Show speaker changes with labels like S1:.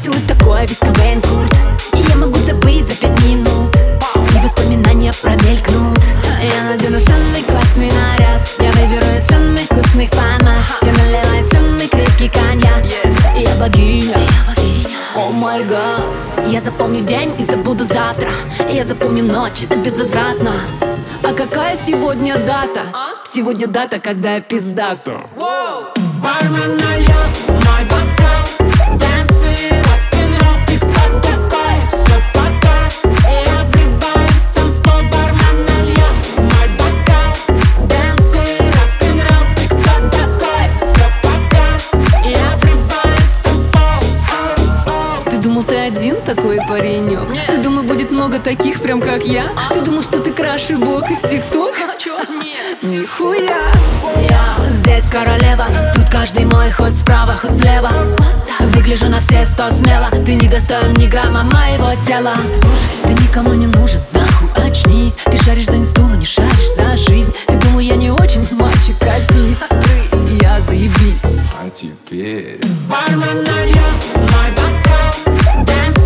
S1: Поцелуй такой, весь Кобейн Курт. И я могу забыть за 5 минут, и воспоминания промелькнут. Я надену самый классный наряд, я выберу из самых вкусных помад. Я наливаю самый крепкий коньяк, и я богиня. О май гад. Я запомню день и забуду завтра. Я запомню ночь, это безвозвратно. А какая сегодня дата? Сегодня дата, когда я пиздата.
S2: Бармен нальет мой бокал, танцы, рок-н-ролл, ты кто такой? Все пока, я врываюсь в танцпол. Бармен нальет мой бокал, танцы, рок-н-ролл, ты кто такой? Все пока, я врываюсь в танцпол.
S1: Ты думал, ты один такой паренек? Ты думал, будет много таких, прям как я? Ты думал, что ты краше бог из ТикТок?
S2: Нет.
S1: Нихуя. Я здесь королева, тут каждый мой ход справа, ход слева. Выгляжу на все 100 смело. Ты не достоин ни грамма моего тела. Слушай, ты никому не нужен, нахуй очнись. Ты шаришь за инсту, но не шаришь за жизнь. Ты думал, я не очень, мальчик, катись. Я заебись.
S3: А теперь
S2: Бармен нальет мой бокал, танцы.